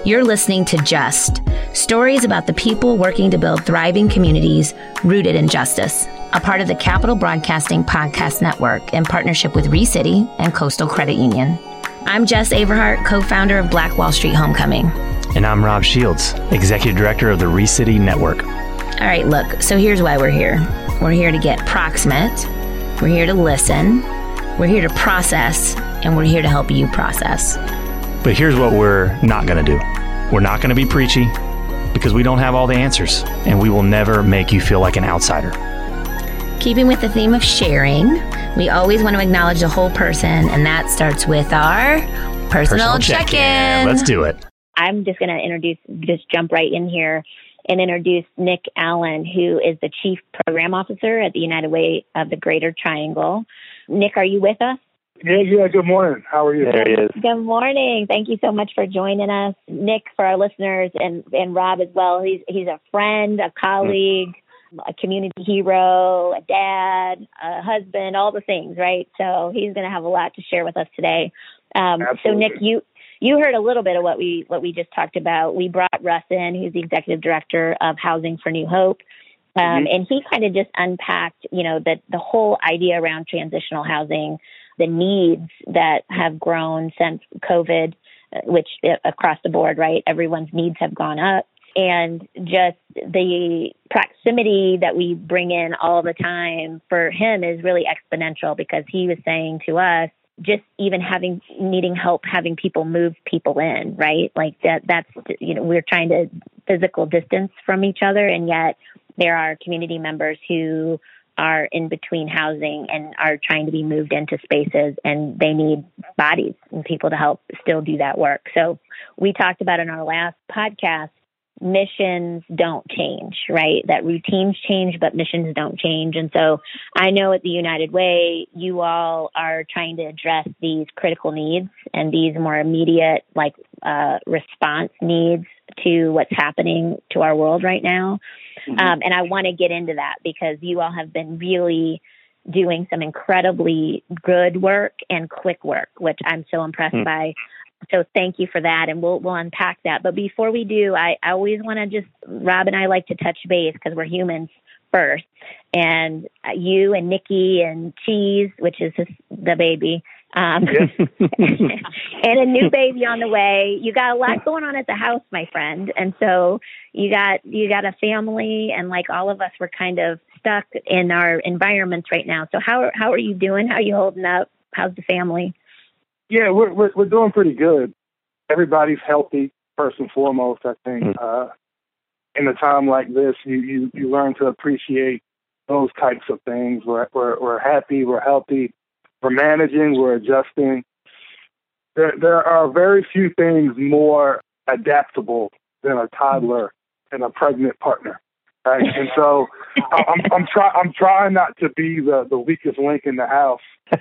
You're listening to Just, stories about the people working to build thriving communities rooted in justice, a part of the Capital Broadcasting Podcast Network in partnership with ReCity and Coastal Credit Union. I'm Jess Averhart, co-founder of Black Wall Street Homecoming. And I'm Rob Shields, executive director of the ReCity Network. All right, look, so here's why we're here. We're here to get proximate. We're here to listen. We're here to process, and we're here to help you process. But here's what we're not going to do. We're not going to be preachy because we don't have all the answers, and we will never make you feel like an outsider. Keeping with the theme of sharing, we always want to acknowledge the whole person, and that starts with our personal check-in. Let's do it. I'm just going to just jump right in here and introduce Nick Allen, who is the Chief Program Officer at the United Way of the Greater Triangle. Nick, are you with us? Yeah, good morning. How are you? There he is. Good morning. Thank you so much for joining us. Nick, for our listeners, and Rob as well, he's a friend, a colleague, a community hero, a dad, a husband, all the things, right? So he's going to have a lot to share with us today. So Nick, you heard a little bit of what we just talked about. We brought Russ in, who's the executive director of Housing for New Hope. And he kind of just unpacked, the whole idea around transitional housing, the needs that have grown since COVID, which across the board, right? Everyone's needs have gone up. And just the proximity that we bring in all the time for him is really exponential, because he was saying to us, just even needing help having people move people in, right? Like that's, we're trying to physical distance from each other, and yet there are community members who are in between housing and are trying to be moved into spaces, and they need bodies and people to help still do that work. So we talked about in our last podcast, missions don't change, right? That routines change, but missions don't change. And so I know at the United Way, you all are trying to address these critical needs and these more immediate, response needs to what's happening to our world right now. And I want to get into that because you all have been really doing some incredibly good work and quick work, which I'm so impressed by. So thank you for that, and we'll unpack that. But before we do, I always want to Rob and I like to touch base because we're humans first. And you and Nikki and Cheese, which is the baby, and a new baby on the way. You got a lot going on at the house, my friend. And so you got a family, and like all of us, we're kind of stuck in our environments right now. So how are you doing? How are you holding up? How's the family? Yeah, we're doing pretty good. Everybody's healthy, first and foremost, I think. In a time like this, you learn to appreciate those types of things. We're happy, we're healthy, we're managing, we're adjusting. There are very few things more adaptable than a toddler and a pregnant partner. Right? And so I'm trying not to be the weakest link in the house.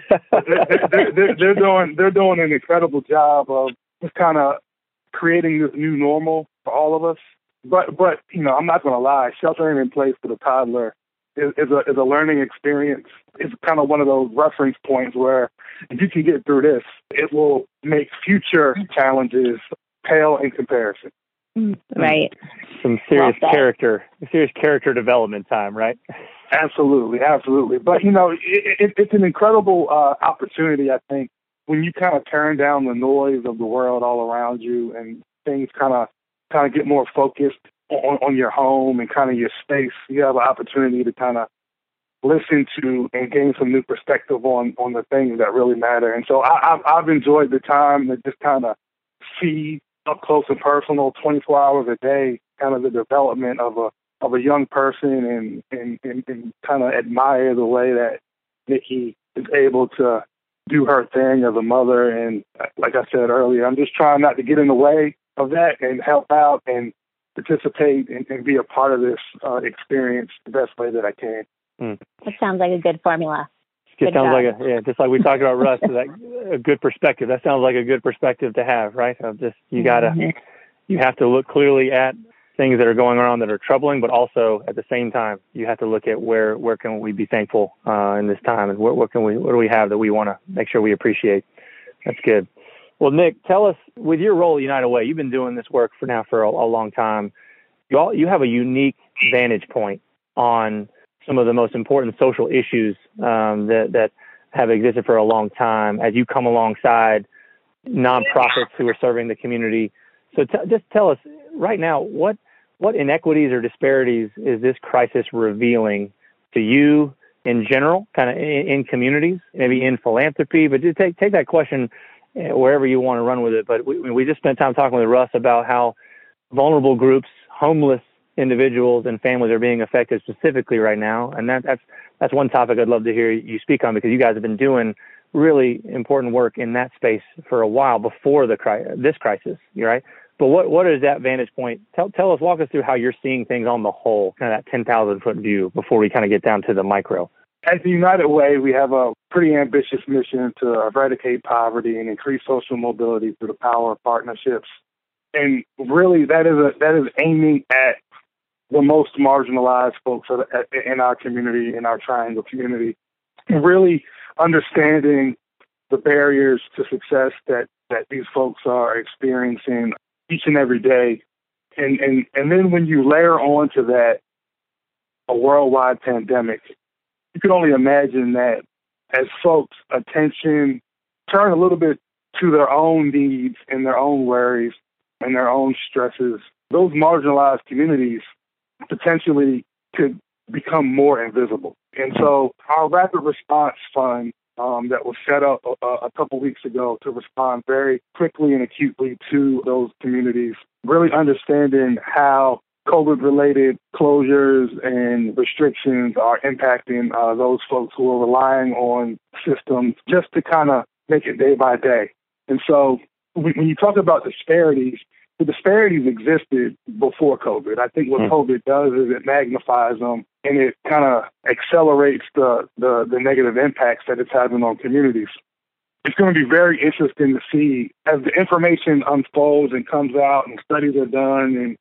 They're doing an incredible job of just kind of creating this new normal for all of us. But I'm not going to lie. Sheltering in place for the toddler is a learning experience. It's kind of one of those reference points where if you can get through this, it will make future challenges pale in comparison. Right. Some serious character development time, right? Absolutely. But, it's an incredible opportunity, I think, when you kind of turn down the noise of the world all around you and things kind of get more focused on your home and kind of your space. You have an opportunity to kind of listen to and gain some new perspective on the things that really matter. And so I've enjoyed the time to just kind of see up close and personal, 24 hours a day, kind of the development of a young person and kind of admire the way that Nikki is able to do her thing as a mother. And like I said earlier, I'm just trying not to get in the way of that and help out and participate and be a part of this experience the best way that I can. That sounds like a good formula. Just sounds like just like we talked about, Russ, a good perspective. That sounds like a good perspective to have, right? Of just you have to look clearly at things that are going on that are troubling, but also at the same time you have to look at where can we be thankful in this time, and what do we have that we want to make sure we appreciate. That's good. Well, Nick, tell us, with your role at United Way, you've been doing this work for a long time. You have a unique vantage point on some of the most important social issues that have existed for a long time as you come alongside nonprofits who are serving the community. So just tell us right now, what inequities or disparities is this crisis revealing to you in general, kind of in communities, maybe in philanthropy, but just take that question wherever you want to run with it. But we just spent time talking with Russ about how vulnerable groups, homeless individuals and families are being affected specifically right now. And that's one topic I'd love to hear you speak on, because you guys have been doing really important work in that space for a while before this crisis, right? But what is that vantage point? Walk us through how you're seeing things on the whole, kind of that 10,000-foot view before we kind of get down to the micro. At the United Way, we have a pretty ambitious mission to eradicate poverty and increase social mobility through the power of partnerships. And really, that is aiming at the most marginalized folks in our community, in our Triangle community, and really understanding the barriers to success that these folks are experiencing each and every day. And then when you layer onto that a worldwide pandemic, you can only imagine that as folks' attention turn a little bit to their own needs and their own worries and their own stresses, those marginalized communities potentially could become more invisible. And so our Rapid Response Fund that was set up a couple weeks ago to respond very quickly and acutely to those communities, really understanding how COVID-related closures and restrictions are impacting those folks who are relying on systems just to kind of make it day by day. And so when you talk about disparities, the disparities existed before COVID. I think what COVID does is it magnifies them and it kind of accelerates the negative impacts that it's having on communities. It's going to be very interesting to see as the information unfolds and comes out and studies are done, and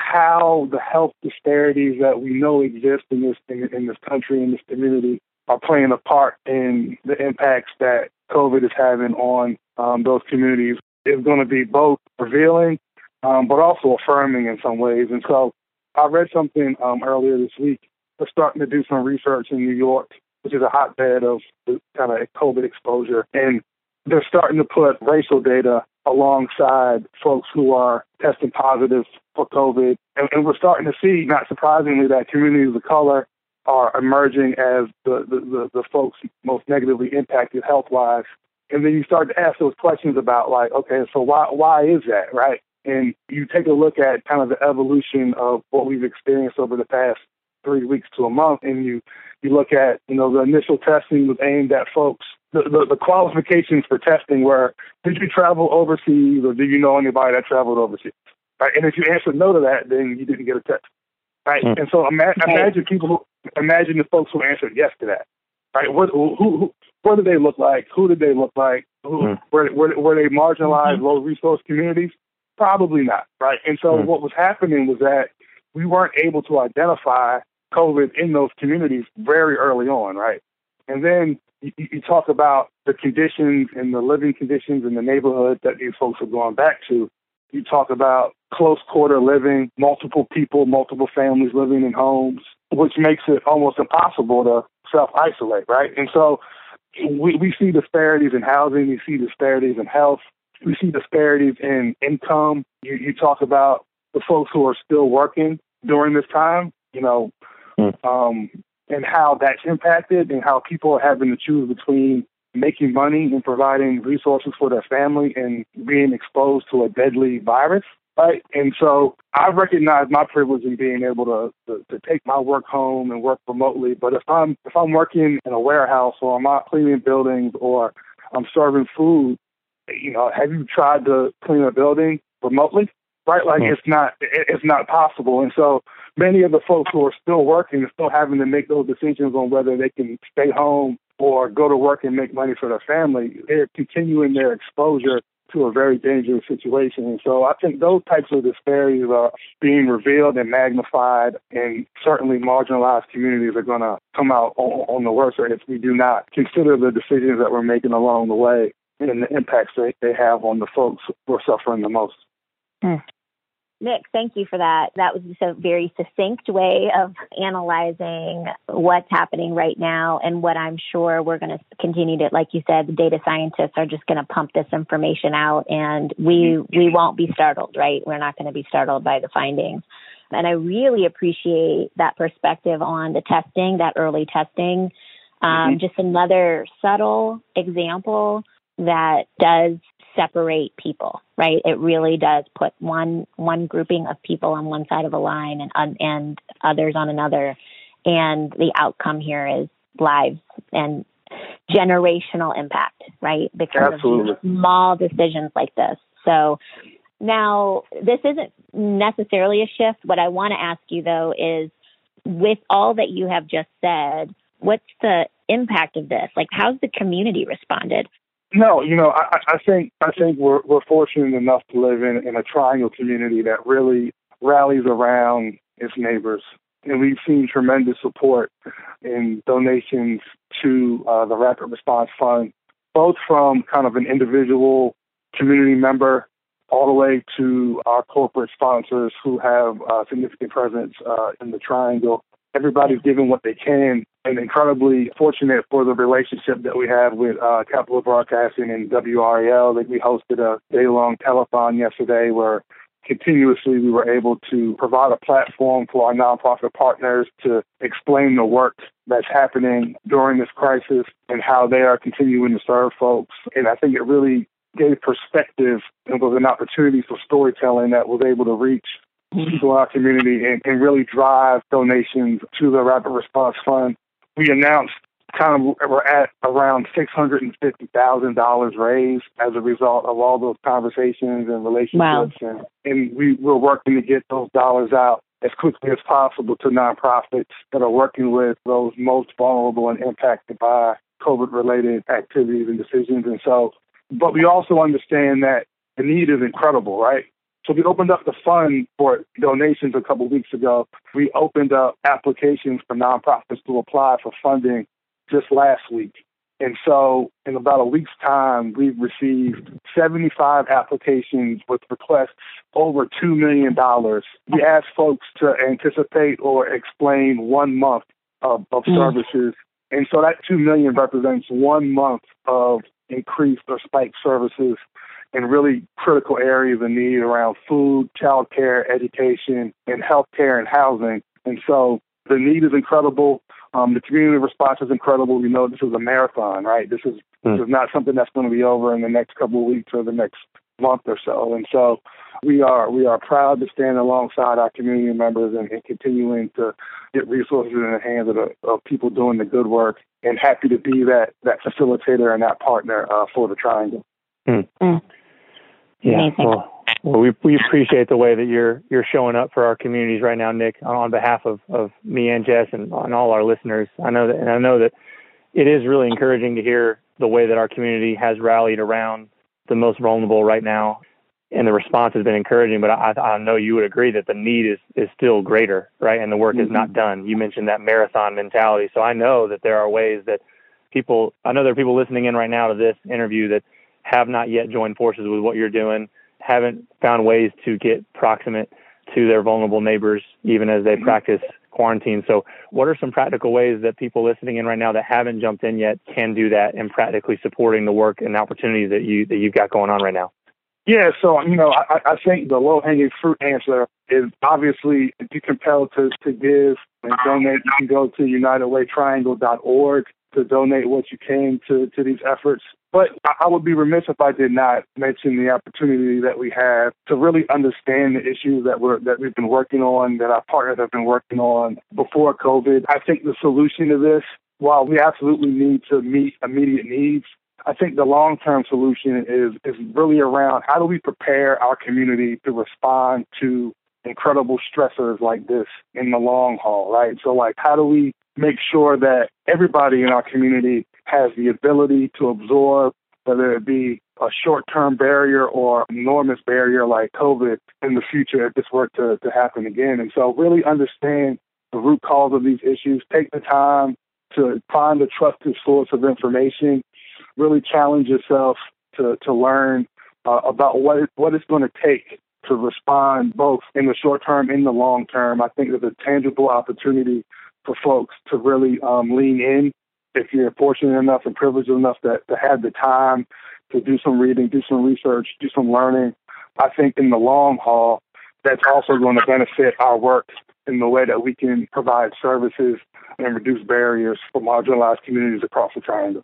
how the health disparities that we know exist in this country, in this community, are playing a part in the impacts that COVID is having on those communities. It's going to be both revealing, but also affirming in some ways. And so I read something earlier this week. We're starting to do some research in New York, which is a hotbed of kind of COVID exposure. And they're starting to put racial data alongside folks who are testing positive for COVID. And we're starting to see, not surprisingly, that communities of color are emerging as the folks most negatively impacted health-wise. And then you start to ask those questions about, like, okay, so why is that, right? And you take a look at kind of the evolution of what we've experienced over the past 3 weeks to a month, and you look at, the initial testing was aimed at folks. The qualifications for testing were, did you travel overseas or do you know anybody that traveled overseas? Right? And if you answered no to that, then you didn't get a test. Right? And so imagine the folks who answered yes to that. Right? What did they look like? Who did they look like? Were they marginalized, low resource communities? Probably not. Right? And so what was happening was that we weren't able to identify COVID in those communities very early on. Right? And then you talk about the conditions and the living conditions in the neighborhood that these folks are going back to. You talk about close quarter living, multiple people, multiple families living in homes, which makes it almost impossible to self-isolate, right? And so we see disparities in housing. We see disparities in health. We see disparities in income. You talk about the folks who are still working during this time, and how that's impacted and how people are having to choose between making money and providing resources for their family and being exposed to a deadly virus, right? And so I recognize my privilege in being able to take my work home and work remotely. But if I'm working in a warehouse or I'm not cleaning buildings or I'm serving food, have you tried to clean a building remotely? Right? Like it's not possible. And so many of the folks who are still working are still having to make those decisions on whether they can stay home or go to work and make money for their family. They're continuing their exposure to a very dangerous situation. And so I think those types of disparities are being revealed and magnified, and certainly marginalized communities are going to come out on the worst if we do not consider the decisions that we're making along the way and the impacts they have on the folks who are suffering the most. Nick, thank you for that. That was just a very succinct way of analyzing what's happening right now and what I'm sure we're going to continue to, like you said, the data scientists are just going to pump this information out, and we won't be startled, right? We're not going to be startled by the findings. And I really appreciate that perspective on the testing, that early testing. Just another subtle example that does separate people, right? It really does put one grouping of people on one side of a line and others on another. And the outcome here is lives and generational impact, right? Because Absolutely. of small decisions like this. So now this isn't necessarily a shift. What I want to ask you, though, is with all that you have just said, what's the impact of this? Like, how's the community responded? No, I think we're fortunate enough to live in a Triangle community that really rallies around its neighbors. And we've seen tremendous support in donations to the Rapid Response Fund, both from kind of an individual community member all the way to our corporate sponsors who have significant presence in the Triangle. Everybody's giving what they can, and incredibly fortunate for the relationship that we have with Capital Broadcasting and WRAL. That we hosted a day-long telethon yesterday where continuously we were able to provide a platform for our nonprofit partners to explain the work that's happening during this crisis and how they are continuing to serve folks. And I think it really gave perspective and was an opportunity for storytelling that was able to reach people in our community and really drive donations to the Rapid Response Fund. We announced we're at around $650,000 raised as a result of all those conversations and relationships. Wow. And we're working to get those dollars out as quickly as possible to nonprofits that are working with those most vulnerable and impacted by COVID-related activities and decisions. And so, but we also understand that the need is incredible, right? So we opened up the fund for donations a couple of weeks ago. We opened up applications for nonprofits to apply for funding just last week. And so in about a week's time, we've received 75 applications with requests over $2 million. We asked folks to anticipate or explain 1 month of services. And so that $2 million represents 1 month of increased or spiked services in really critical areas of need around food, childcare, education, and healthcare and housing. And so the need is incredible. The community response is incredible. We know this is a marathon, right? This is not something that's going to be over in the next couple of weeks or the next month or so. And so we are proud to stand alongside our community members and continuing to get resources in the hands of people doing the good work, and happy to be that facilitator and that partner for the Triangle. Yeah, well, we appreciate the way that you're showing up for our communities right now, Nick, on behalf of me and Jess and all our listeners. I know that it is really encouraging to hear the way that our community has rallied around the most vulnerable right now, and the response has been encouraging. But I know you would agree that the need is still greater, right? And the work is not done. You mentioned that marathon mentality, so I know that there are ways that there are people listening in right now to this interview that have not yet joined forces with what you're doing, haven't found ways to get proximate to their vulnerable neighbors, even as they practice quarantine. So what are some practical ways that people listening in right now that haven't jumped in yet can do that in practically supporting the work and opportunities that you've got going on right now? Yeah, so, I think the low-hanging fruit answer is obviously if you're compelled to give and donate, you can go to UnitedWayTriangle.org to donate what you can to these efforts. But I would be remiss if I did not mention the opportunity that we have to really understand the issues that we've been working on, that our partners have been working on before COVID. I think the solution to this, while we absolutely need to meet immediate needs, I think the long-term solution is really around how do we prepare our community to respond to incredible stressors like this in the long haul, right? So, how do we make sure that everybody in our community has the ability to absorb, whether it be a short-term barrier or enormous barrier like COVID in the future if this were to happen again. And so really understand the root cause of these issues, take the time to find a trusted source of information, really challenge yourself to learn about what it's going to take to respond both in the short term and the long term. I think there's a tangible opportunity for folks to really lean in if you're fortunate enough and privileged enough to have the time to do some reading, do some research, do some learning. I think in the long haul, that's also going to benefit our work in the way that we can provide services and reduce barriers for marginalized communities across the Triangle.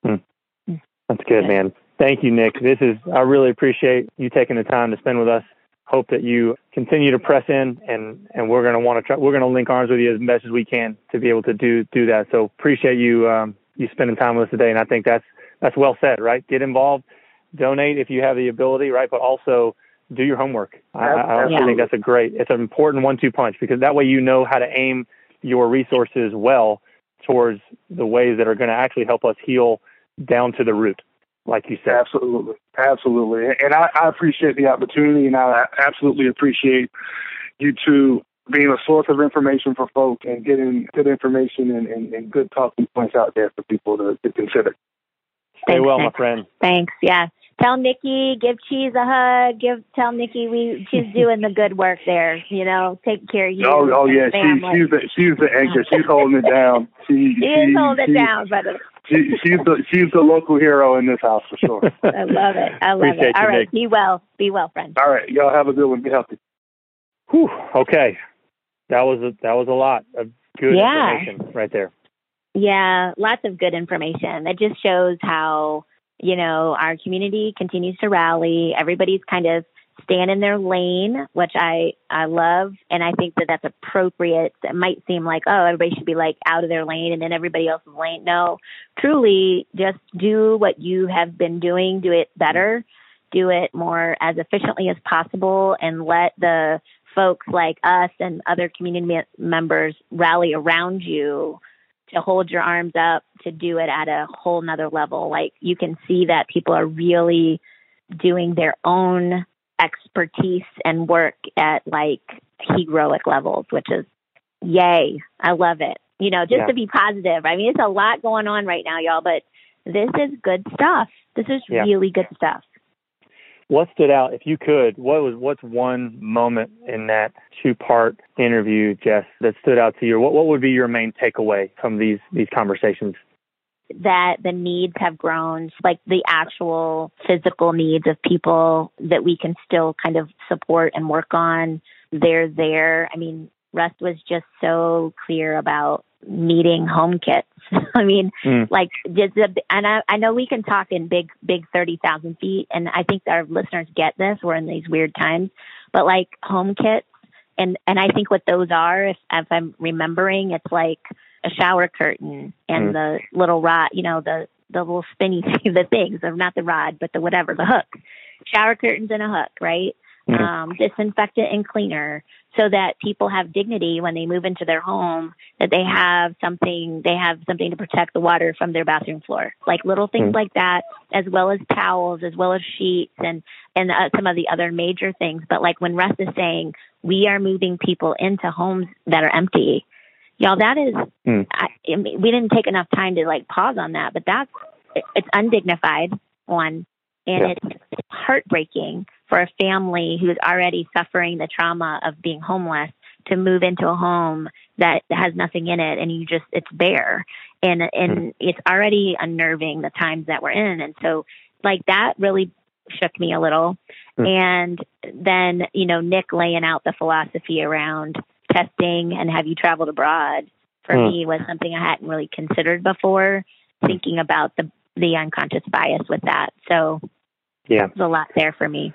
That's good, man. Thank you, Nick. I really appreciate you taking the time to spend with us. Hope that you continue to press in, and we're going to link arms with you as best as we can to be able to do that. So appreciate you spending time with us today. And I think that's well said, right? Get involved, donate if you have the ability, right? But also do your homework. I think that's it's an important 1-2 punch, because that way you know how to aim your resources well towards the ways that are going to actually help us heal down to the root, like you said. Absolutely. And I appreciate the opportunity, and I absolutely appreciate you two being a source of information for folks and getting good information and good talking points out there for people to consider. Stay well, my friend. Thanks. Yeah. Tell Nikki, give Cheese a hug. Tell Nikki she's doing the good work there. Taking care of you. Oh yeah, she's the anchor. She's holding it down. She is holding it down, brother. She's the local hero in this house for sure. I love it. Appreciate All right, Nick. Be well, friend. All right, y'all have a good one. Be healthy. Whew. Okay, that was a lot of good information right there. Yeah, lots of good information. That just shows how our community continues to rally. Everybody's kind of staying in their lane, which I love. And I think that that's appropriate. It might seem like, everybody should be like out of their lane and then everybody else's lane. No, truly just do what you have been doing. Do it better. Do it more as efficiently as possible, and let the folks like us and other community members rally around you to hold your arms up, to do it at a whole nother level. Like, you can see that people are really doing their own expertise and work at like heroic levels, which is yay. I love it. To be positive. I mean, it's a lot going on right now, y'all, but this is good stuff. This is really good stuff. What stood out, if you could, what's one moment in that 2-part interview, Jess, that stood out to you? What would be your main takeaway from these conversations? That the needs have grown, like the actual physical needs of people that we can still kind of support and work on. They're there. I mean, Russ was just so clear about needing home kits. I mean, and I know we can talk in big 30,000 feet, and I think our listeners get this. We're in these weird times, but like home kits, and I think what those are, if I'm remembering, it's like a shower curtain and the little rod, the little spinny the things, or not the rod, but the hook, shower curtains and a hook, right? Disinfectant and cleaner, so that people have dignity when they move into their home, that they have something to protect the water from their bathroom floor, like little things like that, as well as towels, as well as sheets and some of the other major things. But like when Russ is saying, we are moving people into homes that are empty, y'all, that is, I mean, we didn't take enough time to like pause on that, but it's undignified, one, and it's heartbreaking for a family who's already suffering the trauma of being homeless to move into a home that has nothing in it, and it's bare, and it's already unnerving, the times that we're in. And so like that really shook me a little. And then, Nick laying out the philosophy around testing and have you traveled abroad for me was something I hadn't really considered before, thinking about the unconscious bias with that. So there's a lot there for me.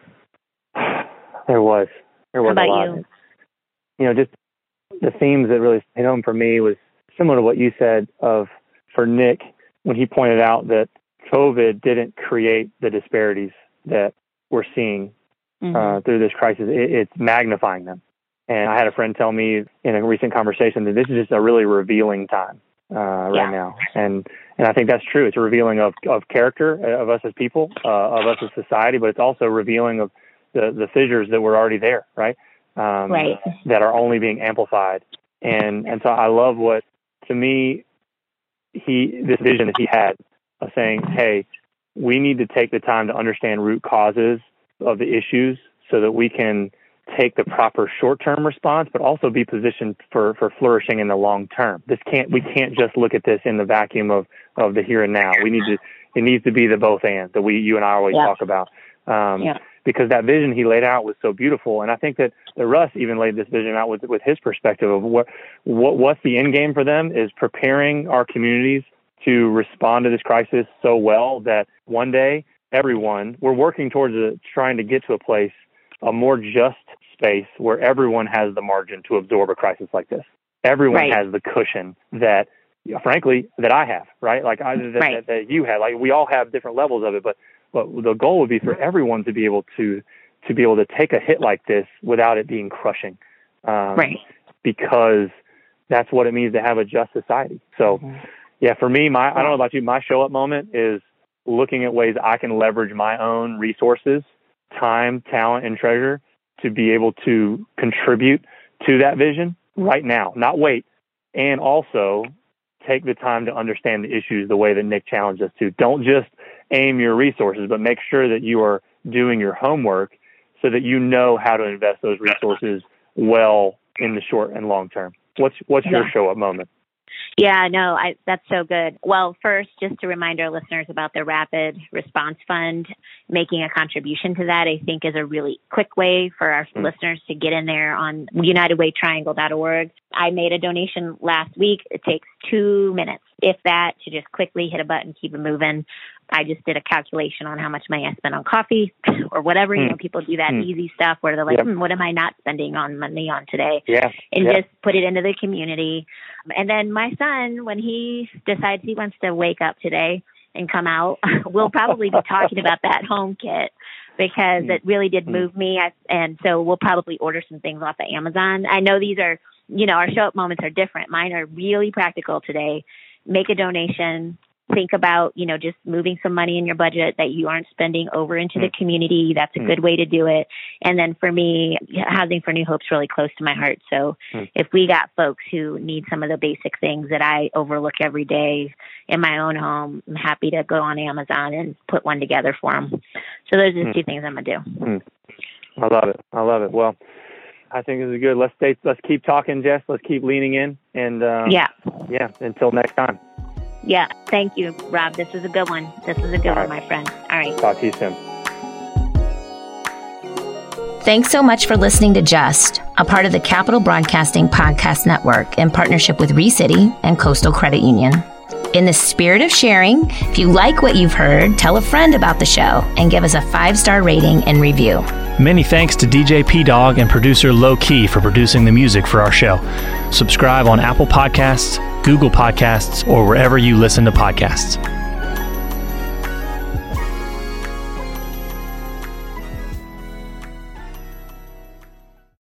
There was How about a lot. You? Just the themes that really hit home for me was similar to what you said for Nick, when he pointed out that COVID didn't create the disparities that we're seeing through this crisis. It's magnifying them. And I had a friend tell me in a recent conversation that this is just a really revealing time right now. And I think that's true. It's a revealing of character of us as people, of us as society, but it's also revealing of the fissures that were already there, right? That are only being amplified. And so I love what, to me, this vision that he had of saying, hey, we need to take the time to understand root causes of the issues so that we can take the proper short-term response, but also be positioned for flourishing in the long term. We can't just look at this in the vacuum of the here and now. It needs to be the both and that you and I always talk about. Because that vision he laid out was so beautiful. And I think that Russ even laid this vision out with his perspective of what's the end game for them is preparing our communities to respond to this crisis so well that one day we're working towards trying to get to a more just space where everyone has the margin to absorb a crisis like this. Everyone has the cushion that, frankly, that I have, right? Like that you have. Like we all have different levels of it, but the goal would be for everyone to be able to take a hit like this without it being crushing, because that's what it means to have a just society. So, for me, I don't know about you, my show up moment is looking at ways I can leverage my own resources, time, talent, and treasure to be able to contribute to that vision right now, not wait, and also take the time to understand the issues the way that Nick challenged us to. Don't just aim your resources, but make sure that you are doing your homework so that you know how to invest those resources well in the short and long term. What's your show up moment? Yeah, no, that's so good. Well, first, just to remind our listeners about the Rapid Response Fund, making a contribution to that, I think, is a really quick way for our listeners to get in there on UnitedWayTriangle.org. I made a donation last week. It takes 2 minutes, if that, to just quickly hit a button, keep it moving. I just did a calculation on how much money I spent on coffee or whatever. You know, people do that easy stuff where they're like, what am I not spending money on today? Just put it into the community. And then my son, when he decides he wants to wake up today and come out, we'll probably be talking about that home kit because it really did move me. And so we'll probably order some things off of Amazon. I know these are, our show up moments are different. Mine are really practical today. Make a donation. Think about, just moving some money in your budget that you aren't spending over into the community. That's a good way to do it. And then for me, Housing for New Hope's really close to my heart. So if we got folks who need some of the basic things that I overlook every day in my own home, I'm happy to go on Amazon and put one together for them. So those are the two things I'm going to do. I love it. Well, I think this is good. Let's keep talking, Jess. Let's keep leaning in. And until next time. Yeah. Thank you, Rob. This was a good one. My friend. All right. Talk to you soon. Thanks so much for listening to Just, a part of the Capital Broadcasting Podcast Network in partnership with ReCity and Coastal Credit Union. In the spirit of sharing, if you like what you've heard, tell a friend about the show and give us a 5-star rating and review. Many thanks to DJ P-Dog and producer Low Key for producing the music for our show. Subscribe on Apple Podcasts, Google Podcasts, or wherever you listen to podcasts.